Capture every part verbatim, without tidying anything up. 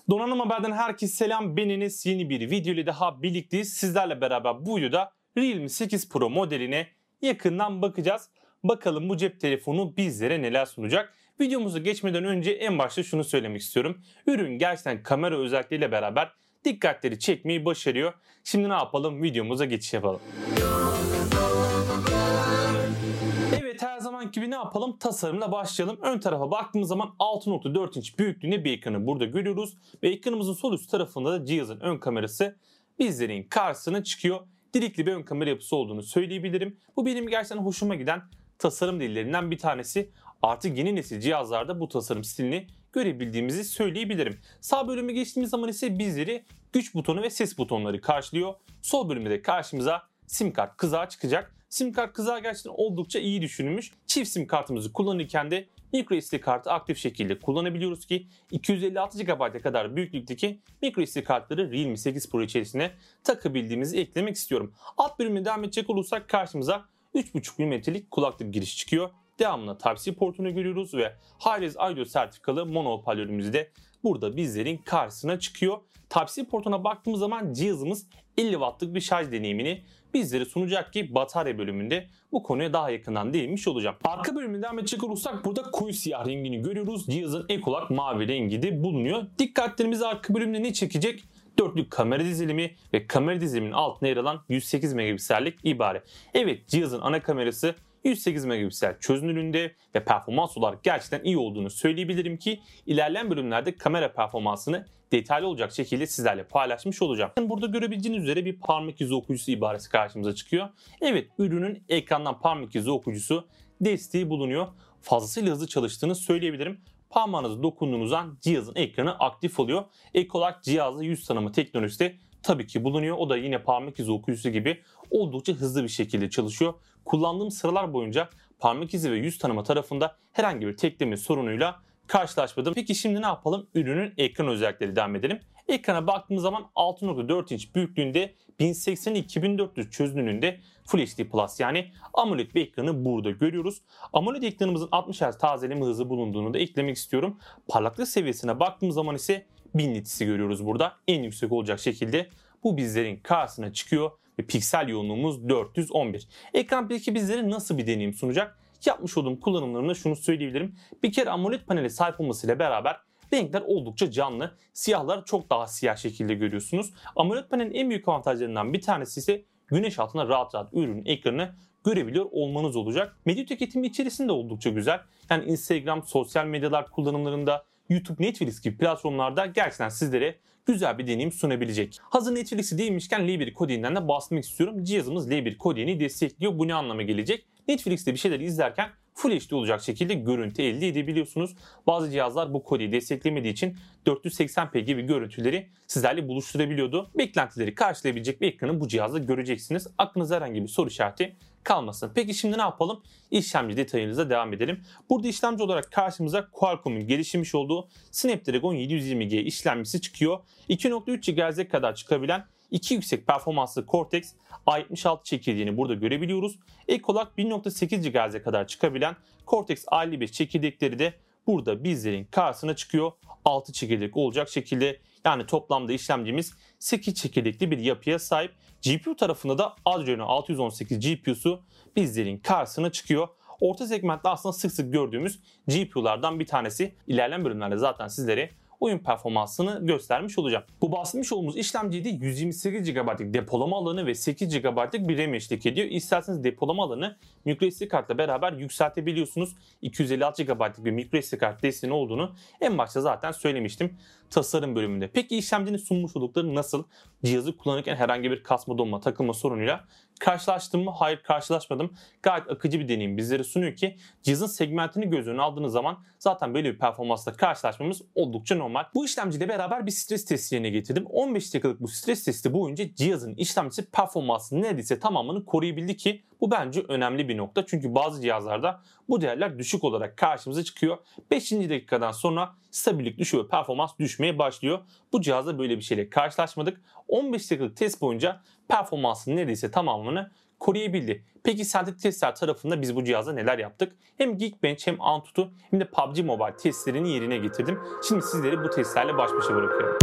Donanım Haber'den herkese selam. Ben Enes, yeni bir video ile daha birlikteyiz. Sizlerle beraber bu videoda Realme sekiz Pro modeline yakından bakacağız. Bakalım bu cep telefonu bizlere neler sunacak. Videomuza geçmeden önce en başta şunu söylemek istiyorum. Ürün gerçekten kamera özellikleriyle beraber dikkatleri çekmeyi başarıyor. Şimdi ne yapalım? Videomuza geçiş yapalım. Evet, her zaman gibi ne yapalım? Tasarımla başlayalım. Ön tarafa baktığımız zaman altı nokta dört inç büyüklüğünde bir ekranı burada görüyoruz. Ve ekranımızın sol üst tarafında da cihazın ön kamerası bizlerin karşısına çıkıyor. Dirikli bir ön kamera yapısı olduğunu söyleyebilirim. Bu benim gerçekten hoşuma giden tasarım dillerinden bir tanesi. Artık yeni nesil cihazlarda bu tasarım stilini görebildiğimizi söyleyebilirim. Sağ bölüme geçtiğimiz zaman ise bizleri güç butonu ve ses butonları karşılıyor. Sol bölümde de karşımıza sim kart kızağı çıkacak. Sim kart kızağı gerçekten oldukça iyi düşünülmüş. Çift sim kartımızı kullanırken de microSD kartı aktif şekilde kullanabiliyoruz ki iki yüz elli altı gigabayta kadar büyüklükteki microSD kartları Realme sekiz Pro içerisine takabildiğimizi eklemek istiyorum. Alt bölümüne devam edecek olursak karşımıza üç buçuk milimetrelik kulaklık girişi çıkıyor. Devamında Type-C portunu görüyoruz ve Hi-Res Audio sertifikalı mono hoparlörümüz de burada bizlerin karşısına çıkıyor. Type-C portuna baktığımız zaman cihazımız elli wattlık bir şarj deneyimini bizlere sunacak ki batarya bölümünde bu konuya daha yakından değinmiş olacağım. Arka bölümüne devam edecek olursak burada koyu siyah rengini görüyoruz. Cihazın ek olarak mavi rengi de bulunuyor. Dikkatlerimizi arka bölümde ne çekecek? Dörtlük kamera dizilimi ve kamera diziliminin altına yer alan yüz sekiz megapiksellik ibare. Evet, cihazın ana kamerası yüz sekiz megapiksel çözünürlüğünde ve performans olarak gerçekten iyi olduğunu söyleyebilirim ki ilerleyen bölümlerde kamera performansını detaylı olacak şekilde sizlerle paylaşmış olacağım. Burada görebildiğiniz üzere bir parmak izi okuyucusu ibaresi karşımıza çıkıyor. Evet, ürünün ekrandan parmak izi okuyucusu desteği bulunuyor. Fazlasıyla hızlı çalıştığını söyleyebilirim. Parmağınızı dokunduğunuz an cihazın ekranı aktif oluyor. Ek olarak cihazda yüz tanıma teknolojisi de tabii ki bulunuyor. O da yine parmak izi okuyucusu gibi oldukça hızlı bir şekilde çalışıyor. Kullandığım sıralar boyunca parmak izi ve yüz tanıma tarafında herhangi bir tekleme sorunuyla karşılaşmadım. Peki şimdi ne yapalım? Ürünün ekran özellikleri devam edelim. Ekrana baktığımız zaman altı nokta dört inç büyüklüğünde bin seksen iki bin dört yüz çözünürlüğünde Full H D Plus yani AMOLED bir ekranı burada görüyoruz. AMOLED ekranımızın altmış hertz tazeleme hızı bulunduğunu da eklemek istiyorum. Parlaklık seviyesine baktığımız zaman ise bin nits'i görüyoruz burada. En yüksek olacak şekilde bu bizlerin karşısına çıkıyor ve piksel yoğunluğumuz dört yüz on bir. Ekran peki bizlere nasıl bir deneyim sunacak? Yapmış olduğum kullanımlarımda şunu söyleyebilirim. Bir kere AMOLED panele sahip olmasıyla beraber renkler oldukça canlı. Siyahlar çok daha siyah şekilde görüyorsunuz. AMOLED panelin en büyük avantajlarından bir tanesi ise güneş altında rahat rahat ürünün ekranını görebiliyor olmanız olacak. Medya tüketimi içerisinde oldukça güzel. Yani Instagram, sosyal medyalar kullanımlarında, YouTube, Netflix gibi platformlarda gerçekten sizlere güzel bir deneyim sunabilecek. Hazır Netflix'i değinmişken L bir kodeğinden de bahsetmek istiyorum. Cihazımız L bir kodeğini destekliyor. Bu ne anlama gelecek? Netflix'te bir şeyler izlerken Full H D olacak şekilde görüntü elde edebiliyorsunuz. Bazı cihazlar bu kodeyi desteklemediği için dört yüz seksen p gibi görüntüleri sizlerle buluşturabiliyordu. Beklentileri karşılayabilecek bir ekranı bu cihazda göreceksiniz. Aklınızda herhangi bir soru işareti kalmasın. Peki şimdi ne yapalım? İşlemci detayınıza devam edelim. Burada işlemci olarak karşımıza Qualcomm'un geliştirmiş olduğu Snapdragon yedi yüz yirmi G işlemcisi çıkıyor. iki nokta üç gigahertz'e kadar çıkabilen iki yüksek performanslı Cortex A yetmiş altı çekirdeğini burada görebiliyoruz. Ek olarak bir nokta sekiz gigahertz'e kadar çıkabilen Cortex A elli beş çekirdekleri de burada bizlerin karşısına çıkıyor. altı çekirdek olacak şekilde, yani toplamda işlemcimiz sekiz çekirdekli bir yapıya sahip. G P U tarafında da Adreno altı yüz on sekiz G P U'su bizlerin karşısına çıkıyor. Orta segmentte aslında sık sık gördüğümüz G P U'lardan bir tanesi. İlerleyen bölümlerde zaten sizlere oyun performansını göstermiş olacağım. Bu bahsetmiş olduğumuz işlemcide yüz yirmi sekiz gigabaytlık depolama alanı ve sekiz gigabaytlık bir RAM eşlik ediyor. İsterseniz depolama alanı microSD kartla beraber yükseltebiliyorsunuz. iki yüz elli altı gigabaytlık bir microSD kart desteği olduğunu en başta zaten söylemiştim tasarım bölümünde. Peki işlemcinin sunmuş oldukları nasıl? Cihazı kullanırken herhangi bir kasma, donma, takılma sorunuyla karşılaştım mı? Hayır, karşılaşmadım. Gayet akıcı bir deneyim bizlere sunuyor ki cihazın segmentini göz önüne aldığınız zaman zaten böyle bir performansla karşılaşmamız oldukça normal. Bu işlemciyle beraber bir stres testi yerine getirdim. on beş dakikalık bu stres testi boyunca cihazın işlemcisi performansını neredeyse tamamını koruyabildi ki bu bence önemli bir nokta. Çünkü bazı cihazlarda bu değerler düşük olarak karşımıza çıkıyor. beşinci dakikadan sonra stabillik düşüyor ve performans düşmeye başlıyor. Bu cihazda böyle bir şeyle karşılaşmadık. on beş dakikalık test boyunca performansının neredeyse tamamını koruyabildi. Peki sentetik testler tarafında biz bu cihazda neler yaptık? Hem Geekbench hem Antutu hem de P U B G Mobile testlerini yerine getirdim. Şimdi sizleri bu testlerle baş başa bırakıyorum.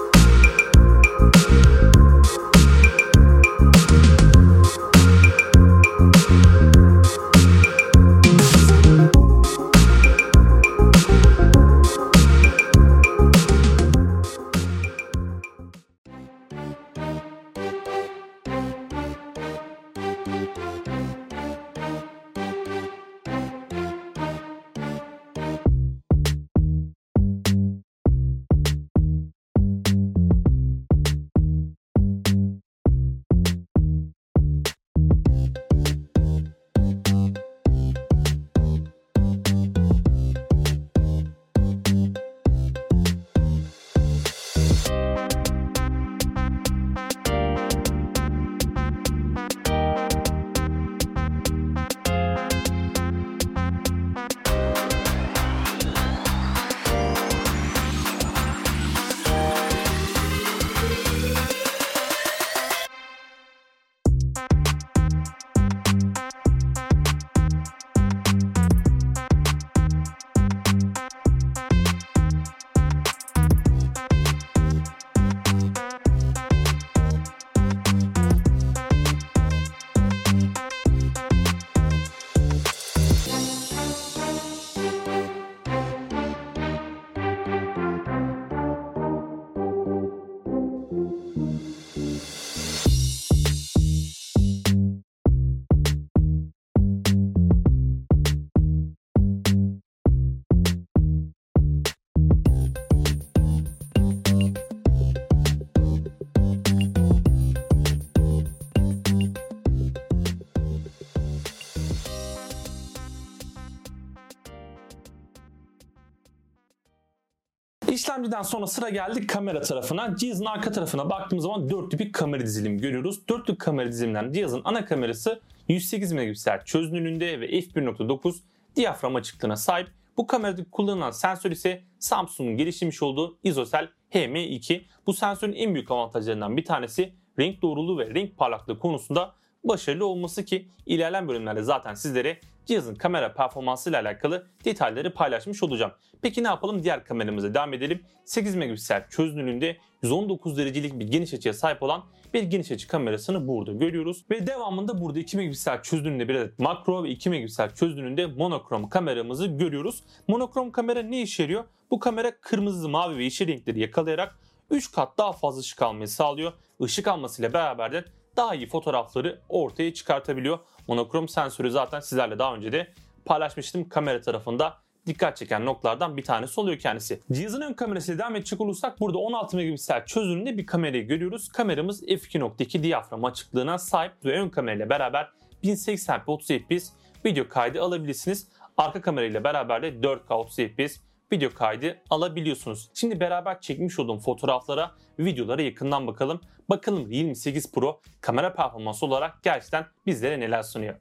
İşlemciden sonra sıra geldi kamera tarafına. Cihazın arka tarafına baktığımız zaman dörtlü bir kamera dizilimi görüyoruz. Dörtlü kamera diziliminden cihazın ana kamerası yüz sekiz megapiksel çözünürlüğünde ve f bir nokta dokuz diyafram açıklığına sahip. Bu kamerada kullanılan sensör ise Samsung'un geliştirmiş olduğu ISOCELL H M iki. Bu sensörün en büyük avantajlarından bir tanesi renk doğruluğu ve renk parlaklığı konusunda başarılı olması ki ilerleyen bölümlerde zaten sizlere cihazın kamera performansı ile alakalı detayları paylaşmış olacağım. Peki ne yapalım? Diğer kameramıza devam edelim. sekiz megapiksel çözünürlüğünde yüz on dokuz derecelik bir geniş açıya sahip olan bir geniş açı kamerasını burada görüyoruz. Ve devamında burada iki megapiksel çözünürlüğünde bir adet makro ve iki megapiksel çözünürlüğünde monokrom kameramızı görüyoruz. Monokrom kamera ne işe yarıyor? Bu kamera kırmızı, mavi ve yeşil renkleri yakalayarak üç kat daha fazla ışık almayı sağlıyor. Işık almasıyla beraber de daha iyi fotoğrafları ortaya çıkartabiliyor. Monokrom sensörü zaten sizlerle daha önce de paylaşmıştım. Kamera tarafında dikkat çeken noktalardan bir tanesi oluyor kendisi. Cihazın ön kamerasıyla devam edecek olursak burada on altı megapiksel çözünürlüğünde bir kamerayı görüyoruz. Kameramız f iki nokta iki diyafram açıklığına sahip ve ön kamerayla beraber bin seksen p otuz F P S video kaydı alabilirsiniz. Arka kamerayla beraber de dört K otuz F P S video kaydı alabiliyorsunuz. Şimdi beraber çekmiş olduğum fotoğraflara, videolara yakından bakalım. Bakalım Realme sekiz Pro kamera performansı olarak gerçekten bizlere neler sunuyor.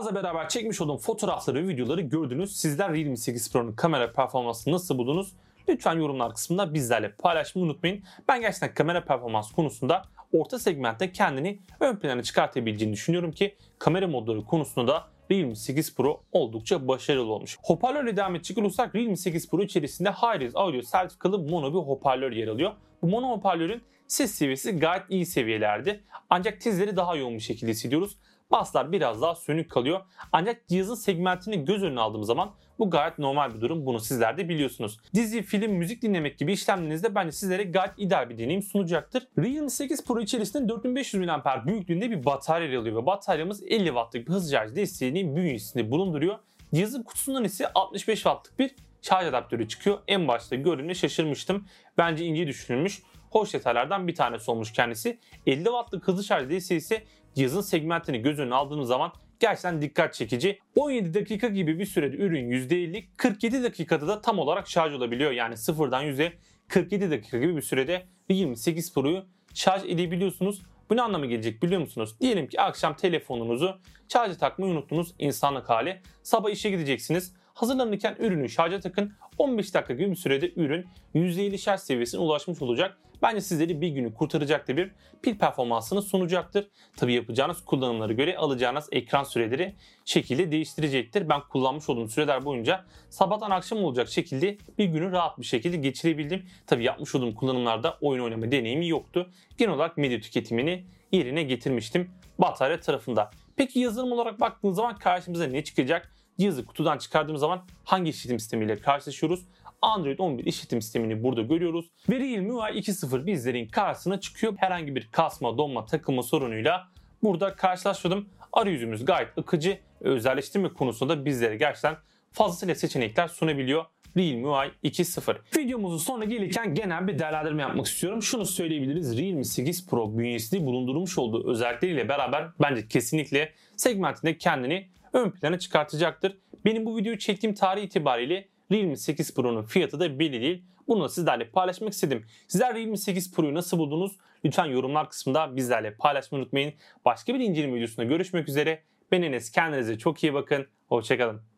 Cihazla beraber çekmiş olduğum fotoğrafları ve videoları gördünüz. Sizler Realme sekiz Pro'nun kamera performansını nasıl buldunuz? Lütfen yorumlar kısmında bizlerle paylaşmayı unutmayın. Ben gerçekten kamera performans konusunda orta segmentte kendini ön plana çıkartabileceğini düşünüyorum ki kamera modları konusunda da Realme sekiz Pro oldukça başarılı olmuş. Hoparlörle devam edecek olursak Realme sekiz Pro içerisinde Hi-Res Audio sertifikalı mono bir hoparlör yer alıyor. Bu mono hoparlörün ses seviyesi gayet iyi seviyelerdi. Ancak tizleri daha yoğun bir şekilde hissediyoruz. Baslar biraz daha sönük kalıyor. Ancak cihazın segmentini göz önüne aldığım zaman bu gayet normal bir durum. Bunu sizler de biliyorsunuz. Dizi, film, müzik dinlemek gibi işlemlerinizde bence sizlere gayet ideal bir deneyim sunacaktır. Realme sekiz Pro içerisinde dört bin beş yüz miliamper büyüklüğünde bir batarya yer alıyor ve bataryamız elli wattlık bir hız şarj desteğini bünyesinde bulunduruyor. Cihazın kutusundan ise altmış beş wattlık bir şarj adaptörü çıkıyor. En başta gördüğümde şaşırmıştım. Bence ince düşünülmüş. Hoş detaylardan bir tanesi olmuş kendisi. elli wattlık hızlı şarj desteği ise cihazın segmentini göz önüne aldığınız zaman gerçekten dikkat çekici. on yedi dakika gibi bir sürede ürün yüzde elli, kırk yedi dakikada da tam olarak şarj olabiliyor. Yani sıfırdan yüze kırk yedi dakika gibi bir sürede Realme sekiz Pro'yu şarj edebiliyorsunuz. Bu ne anlama gelecek biliyor musunuz? Diyelim ki akşam telefonunuzu şarja takmayı unuttunuz, insanlık hali. Sabah işe gideceksiniz. Hazırlanırken ürünü şarja takın. on beş dakika gibi bir sürede ürün yüzde elli şarj seviyesine ulaşmış olacak. Bence sizleri bir günü kurtaracaktır, bir pil performansını sunacaktır. Tabii yapacağınız kullanımlara göre alacağınız ekran süreleri şekilde değiştirecektir. Ben kullanmış olduğum süreler boyunca sabahtan akşam olacak şekilde bir günü rahat bir şekilde geçirebildim. Tabii yapmış olduğum kullanımlarda oyun oynama deneyimi yoktu. Genel olarak medya tüketimini yerine getirmiştim batarya tarafında. Peki yazılım olarak baktığınız zaman karşımıza ne çıkacak? Cihazı kutudan çıkardığımız zaman hangi işletim sistemiyle karşılaşıyoruz? Android on bir işletim sistemini burada görüyoruz. Ve Realme U I iki nokta sıfır bizlerin karşısına çıkıyor. Herhangi bir kasma, donma, takılma sorunuyla burada karşılaşmadım. Arayüzümüz gayet akıcı ve özelleştirme konusunda da bizlere gerçekten fazlasıyla seçenekler sunabiliyor Realme U I iki nokta sıfır. Videomuzun sonuna gelirken genel bir değerlendirme yapmak istiyorum. Şunu söyleyebiliriz. Realme sekiz Pro bünyesinde bulundurmuş olduğu özellikleriyle beraber bence kesinlikle segmentinde kendini ön plana çıkartacaktır. Benim bu videoyu çektiğim tarih itibariyle Realme sekiz Pro'nun fiyatı da belli değil. Bunu da sizlerle paylaşmak istedim. Sizler Realme sekiz Pro'yu nasıl buldunuz? Lütfen yorumlar kısmında bizlerle paylaşmayı unutmayın. Başka bir inceleme videosunda görüşmek üzere. Ben Enes. Kendinize çok iyi bakın. Hoşçakalın.